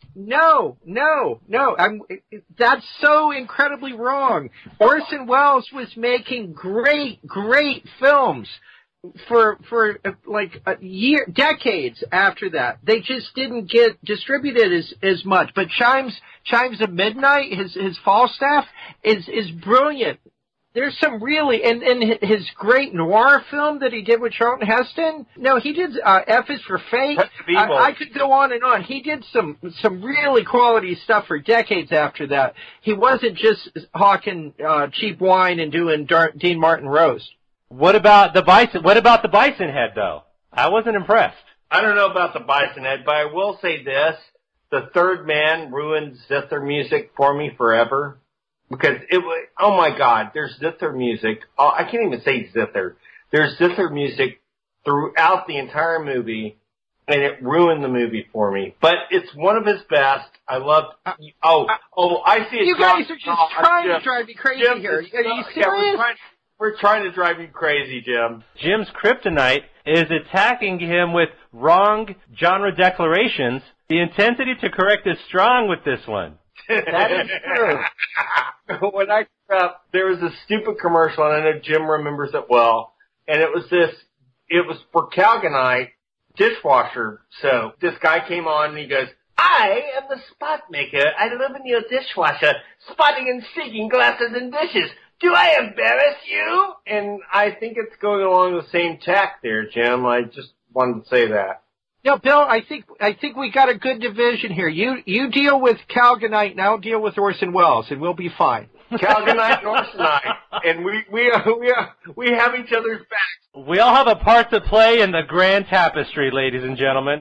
That's so incredibly wrong. Orson Welles was making great films for like a year, decades after that. They just didn't get distributed as much. But Chimes of Midnight, his Falstaff is brilliant. There's some really, and his great noir film that he did with Charlton Heston. No, he did F is for Fate. I could go on and on. He did some really quality stuff for decades after that. He wasn't just hawking cheap wine and doing Dean Martin roast. What about the bison? What about the bison head, though? I wasn't impressed. I don't know about the bison head, but I will say this: The Third Man ruined Zither music for me forever. Because it was, oh my God, there's Zither music. Oh, I can't even say Zither. There's Zither music throughout the entire movie, and it ruined the movie for me. But it's one of his best. I loved. I see it. You guys are just trying to drive me crazy here. Are you serious? We're trying to drive you crazy, Jim. Jim's kryptonite is attacking him with wrong genre declarations. The intensity to correct is strong with this one. That is true. When I grew up, there was a stupid commercial, and I know Jim remembers it well, and it was for Calgonite dishwasher soap. This guy came on and he goes, I am the spot maker. I live in your dishwasher, spotting and seeking glasses and dishes. Do I embarrass you? And I think it's going along the same tack there, Jim. I just wanted to say that. No, Bill, I think we got a good division here. You deal with Calgonite, and I'll deal with Orson Welles, and we'll be fine. Calgonite and Orsonite, and we have each other's backs. We all have a part to play in the grand tapestry, ladies and gentlemen.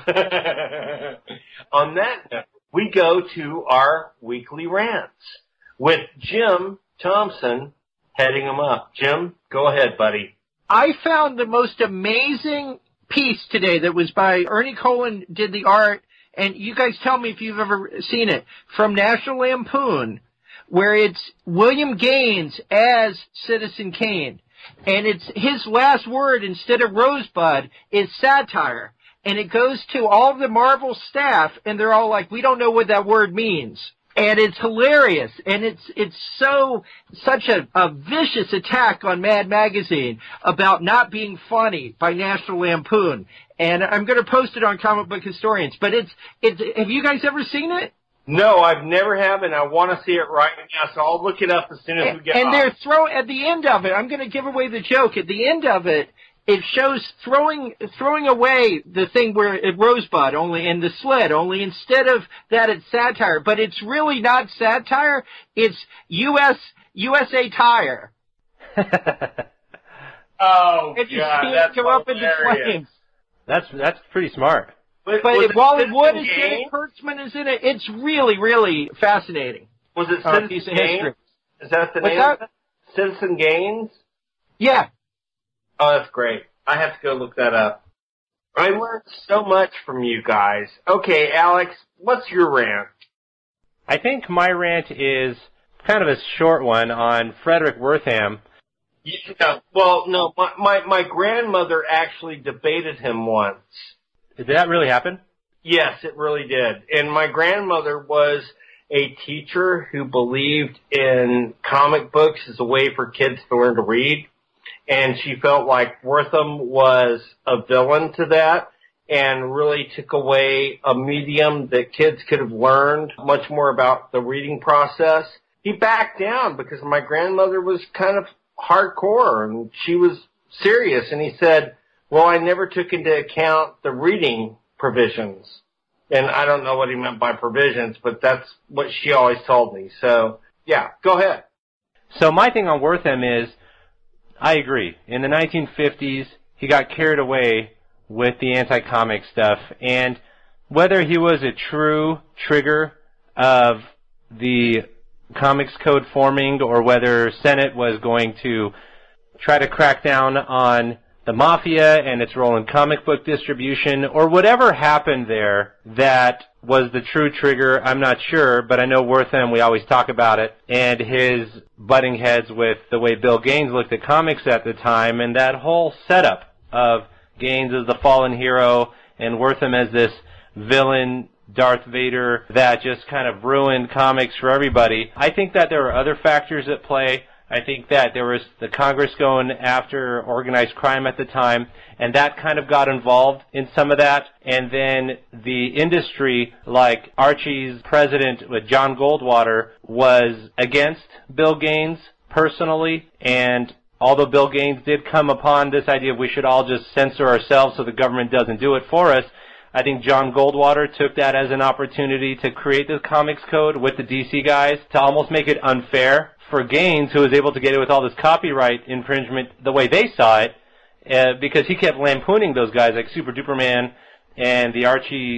On that note, we go to our weekly rants with Jim Thompson heading them up. Jim, go ahead, buddy. I found the most amazing piece today that was by Ernie Cohen, did the art, and you guys tell me if you've ever seen it, from National Lampoon, where it's William Gaines as Citizen Kane. And it's his last word instead of rosebud is satire. And it goes to all of the Marvel staff, and they're all like, we don't know what that word means. And it's hilarious, and it's such a vicious attack on Mad Magazine about not being funny by National Lampoon. And I'm going to post it on Comic Book Historians. But it's have you guys ever seen it? No, I've never have, and I want to see it right now, so I'll look it up as soon as we get off. And they're at the end of it, I'm going to give away the joke. At the end of it, it shows throwing away the thing where it Rosebud only in the sled, only instead of that it's satire, but it's really not satire. It's USA Tire. Oh, and you God, see that's it go up into hilarious. flames. That's pretty smart. But Wally Wood is in it, Kurtzman is in it. It's really, really fascinating. Was it Citizen piece of Gaines? history. Is that the What's name? that? Of it? Citizen Gaines? Yeah. Oh, that's great. I have to go look that up. I learned so much from you guys. Okay, Alex, what's your rant? I think my rant is kind of a short one on Frederick Wertham. Yeah, well, no, my grandmother actually debated him once. Did that really happen? Yes, it really did. And my grandmother was a teacher who believed in comic books as a way for kids to learn to read. And she felt like Wertham was a villain to that and really took away a medium that kids could have learned much more about the reading process. He backed down because my grandmother was kind of hardcore and she was serious. And he said, well, I never took into account the reading provisions. And I don't know what he meant by provisions, but that's what she always told me. So, yeah, go ahead. So my thing on Wertham is, I agree. In the 1950s, he got carried away with the anti-comic stuff, and whether he was a true trigger of the Comics Code forming or whether Senate was going to try to crack down on the Mafia and its role in comic book distribution, or whatever happened there that was the true trigger, I'm not sure, but I know Wertham, we always talk about it, and his butting heads with the way Bill Gaines looked at comics at the time, and that whole setup of Gaines as the fallen hero and Wertham as this villain Darth Vader that just kind of ruined comics for everybody. I think that there are other factors at play. I think that there was the Congress going after organized crime at the time, and that kind of got involved in some of that. And then the industry, like Archie's president with John Goldwater, was against Bill Gaines personally. And although Bill Gaines did come upon this idea of we should all just censor ourselves so the government doesn't do it for us, I think John Goldwater took that as an opportunity to create the Comics Code with the DC guys to almost make it unfair for Gaines, who was able to get it with all this copyright infringement the way they saw it, because he kept lampooning those guys like Super Duperman and the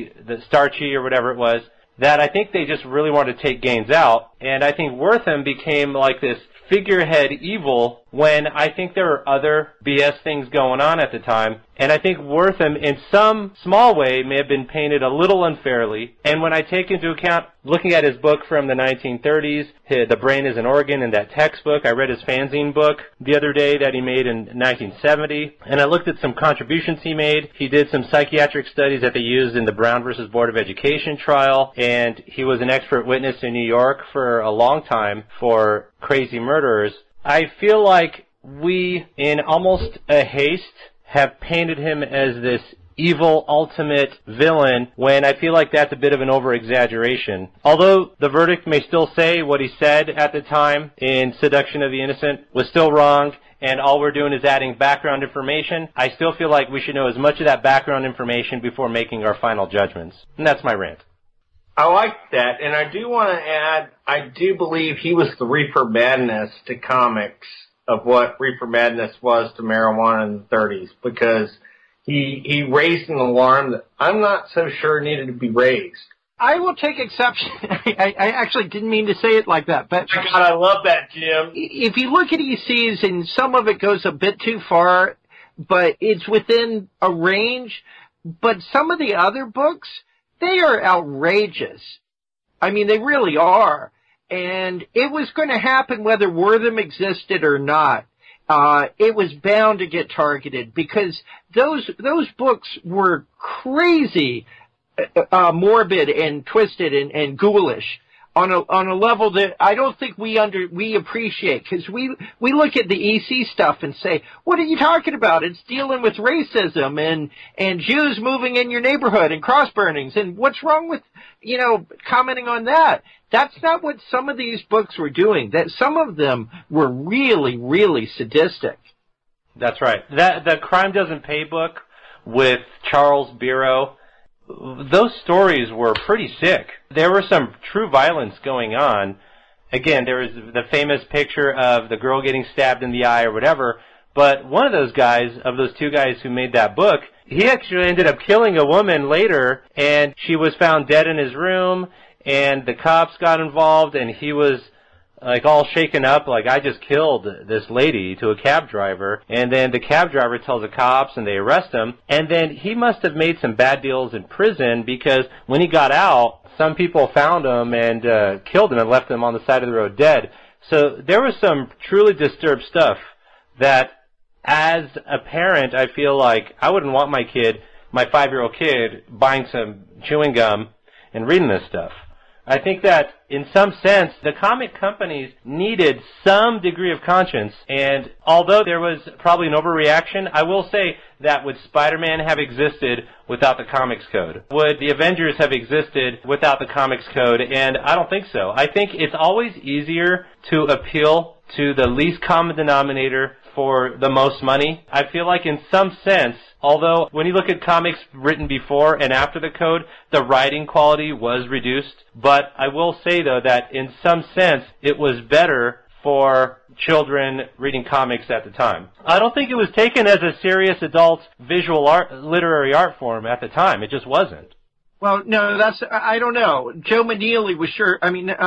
Starchy or whatever it was, that I think they just really wanted to take Gaines out. And I think Wertham became like this figurehead evil when I think there were other BS things going on at the time. And I think Wortham, in some small way, may have been painted a little unfairly. And when I take into account looking at his book from the 1930s, The Brain is an Organ, and that textbook, I read his fanzine book the other day that he made in 1970, and I looked at some contributions he made. He did some psychiatric studies that they used in the Brown versus Board of Education trial, and he was an expert witness in New York for a long time for crazy murderers. I feel like we, in almost a haste, have painted him as this evil ultimate villain when I feel like that's a bit of an over-exaggeration. Although the verdict may still say what he said at the time in Seduction of the Innocent was still wrong, and all we're doing is adding background information, I still feel like we should know as much of that background information before making our final judgments. And that's my rant. I like that, and I do want to add, I do believe he was the Reefer Madness to comics of what Reefer Madness was to marijuana in the 30s, because he raised an alarm that I'm not so sure needed to be raised. I will take exception. I actually didn't mean to say it like that, but God, I love that, Jim. If you look at ECs, and some of it goes a bit too far, but it's within a range. But some of the other books, they are outrageous. I mean, they really are. And it was going to happen whether Wortham existed or not. It was bound to get targeted because those books were crazy, morbid and twisted and ghoulish on a level that I don't think we appreciate, because we look at the EC stuff and say, what are you talking about? It's dealing with racism and Jews moving in your neighborhood and cross burnings, and what's wrong with, commenting on that? That's not what some of these books were doing. That some of them were really, really sadistic. That's right. The Crime Doesn't Pay book with Charles Biro, those stories were pretty sick. There was some true violence going on. Again, there was the famous picture of the girl getting stabbed in the eye or whatever, but one of those guys, of those two guys who made that book, he actually ended up killing a woman later, and she was found dead in his room, and the cops got involved, and he was like all shaken up, like, I just killed this lady, to a cab driver. And then the cab driver tells the cops and they arrest him. And then he must have made some bad deals in prison, because when he got out, some people found him and killed him and left him on the side of the road dead. So there was some truly disturbed stuff that, as a parent, I feel like I wouldn't want my 5-year-old kid, buying some chewing gum and reading this stuff. I think that, in some sense, the comic companies needed some degree of conscience, and although there was probably an overreaction, I will say that would Spider-Man have existed without the Comics Code? Would the Avengers have existed without the Comics Code? And I don't think so. I think it's always easier to appeal to the least common denominator for the most money. I feel like in some sense, although when you look at comics written before and after the code, the writing quality was reduced. But I will say, though, that in some sense, it was better for children reading comics at the time. I don't think it was taken as a serious adult visual art, literary art form at the time. It just wasn't. Well, no, I don't know. Joe Maneely was sure,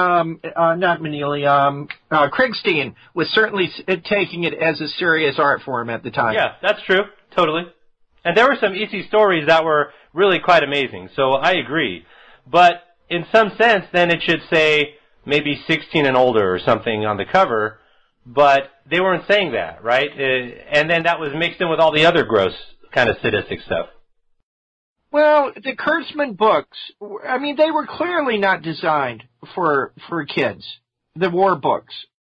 not Maneely, Krigstein was certainly taking it as a serious art form at the time. Yeah, that's true. Totally. And there were some EC stories that were really quite amazing, so I agree. But in some sense, then it should say maybe 16 and older or something on the cover, but they weren't saying that, right? And then that was mixed in with all the other gross kind of sadistic stuff. Well, the Kurtzman books, they were clearly not designed for kids, the war books.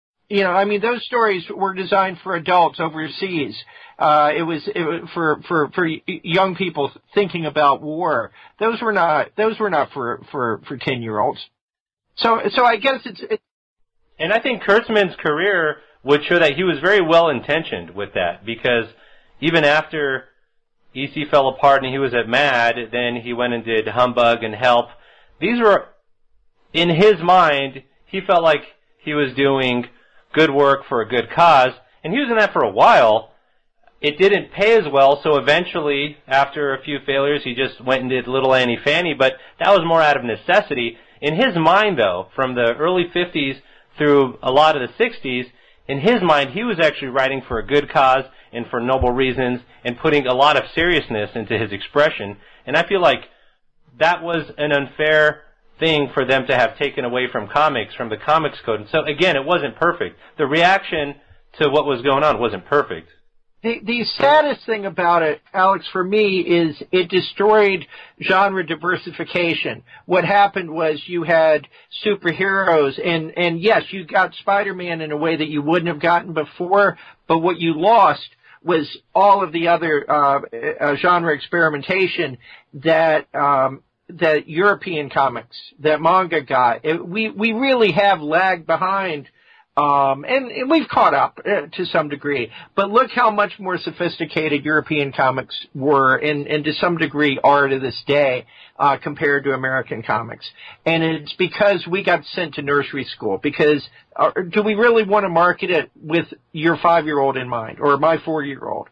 Those stories were designed for adults overseas. It was for young people thinking about war. Those were not for 10-year-olds. So I guess it's. And I think Kurtzman's career would show that he was very well intentioned with that, because even after EC fell apart and he was at MAD, then he went and did Humbug and Help. These were, in his mind, he felt like he was doing good work for a good cause, and he was in that for a while. It didn't pay as well, so eventually, after a few failures, he just went and did Little Annie Fanny, but that was more out of necessity. In his mind, though, from the early 50s through a lot of the 60s, in his mind, he was actually writing for a good cause and for noble reasons and putting a lot of seriousness into his expression. And I feel like that was an unfair thing for them to have taken away from the comics code. And so, again, it wasn't perfect. The reaction to what was going on wasn't perfect. The saddest thing about it, Alex, for me, is it destroyed genre diversification. What happened was you had superheroes, and yes, you got Spider-Man in a way that you wouldn't have gotten before, but what you lost was all of the other genre experimentation that European comics, that manga got. We really have lagged behind. And we've caught up to some degree, but look how much more sophisticated European comics were and to some degree are to this day, compared to American comics. And it's because we got sent to nursery school, because do we really want to market it with your 5-year-old in mind or my 4-year-old?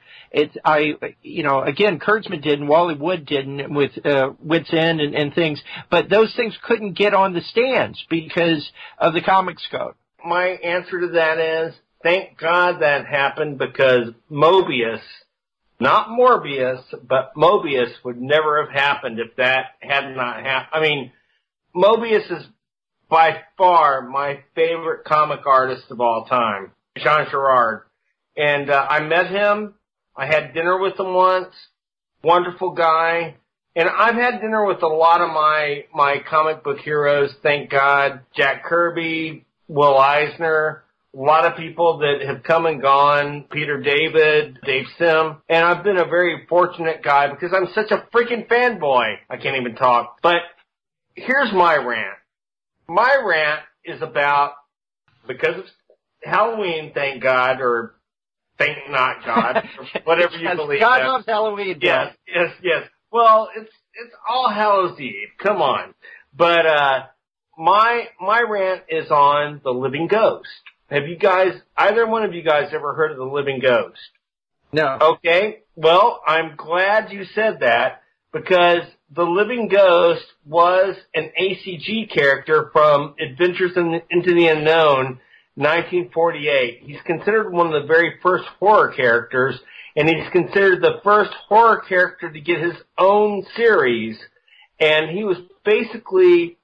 Again, Kurtzman didn't, Wally Wood didn't with, Wits End and things, but those things couldn't get on the stands because of the comics code. My answer to that is, thank God that happened, because Mobius, not Morbius, but Mobius would never have happened if that had not happened. I mean, Mobius is by far my favorite comic artist of all time, Jean Girard. And I met him. I had dinner with him once. Wonderful guy. And I've had dinner with a lot of my comic book heroes, thank God. Jack Kirby, Will Eisner, a lot of people that have come and gone, Peter David, Dave Sim, and I've been a very fortunate guy because I'm such a freaking fanboy. I can't even talk. But here's my rant. My rant is about, because of Halloween, thank God, or thank not God, or whatever you believe. God loves Halloween. Yes. Well, it's All Hallows Eve. Come on. But, My rant is on The Living Ghost. Have you guys, either one of you guys, ever heard of The Living Ghost? No. Okay. Well, I'm glad you said that, because The Living Ghost was an ACG character from Adventures into the Unknown, 1948. He's considered one of the very first horror characters, and he's considered the first horror character to get his own series, and he was basically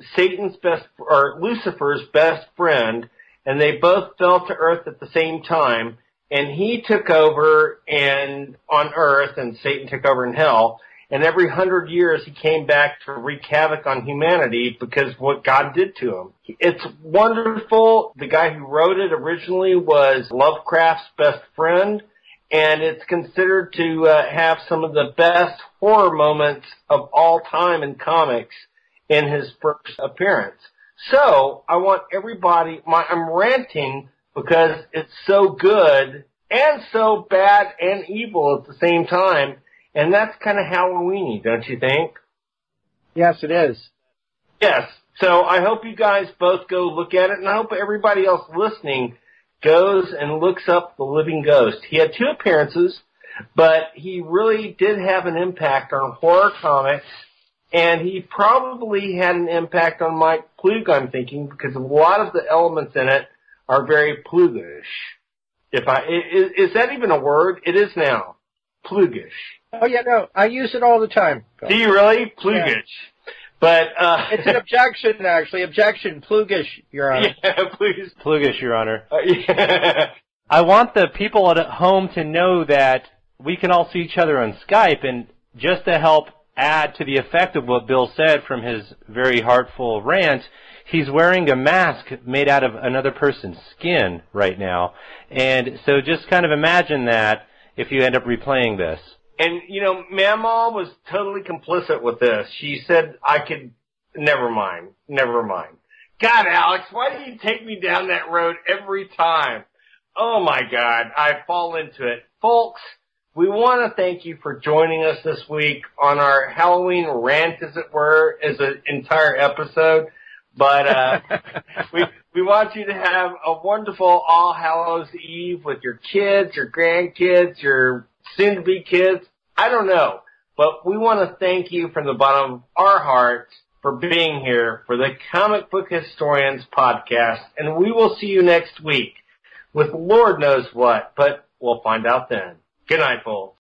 Lucifer's best friend, and they both fell to Earth at the same time, and he took over on Earth, and Satan took over in hell, and every 100 years he came back to wreak havoc on humanity because of what God did to him. It's wonderful. The guy who wrote it originally was Lovecraft's best friend, and it's considered to have some of the best horror moments of all time in comics in his first appearance. So, I want everybody, I'm ranting because it's so good and so bad and evil at the same time, and that's kind of Halloween-y, don't you think? Yes, it is. Yes. So, I hope you guys both go look at it, and I hope everybody else listening goes and looks up The Living Ghost. He had 2 appearances, but he really did have an impact on horror comics. And he probably had an impact on Mike Plug, I'm thinking, because a lot of the elements in it are very Plugish. Is that even a word? It is now. Plugish. Oh yeah, no, I use it all the time. Do you really? Plugish. Yeah. But, it's an objection, actually. Objection. Plugish, Your Honor. Yeah, please. Plugish, Your Honor. Yeah. I want the people at home to know that we can all see each other on Skype, and just to help add to the effect of what Bill said from his very heartful rant, he's wearing a mask made out of another person's skin right now. And so just kind of imagine that if you end up replaying this. And, Mamaw was totally complicit with this. She said never mind. God, Alex, why do you take me down that road every time? Oh my God, I fall into it. Folks, we want to thank you for joining us this week on our Halloween rant, as it were, as an entire episode. But we want you to have a wonderful All Hallows Eve with your kids, your grandkids, your soon-to-be kids. I don't know. But we want to thank you from the bottom of our hearts for being here for the Comic Book Historians podcast. And we will see you next week. with Lord knows what, but we'll find out then. Good night, folks.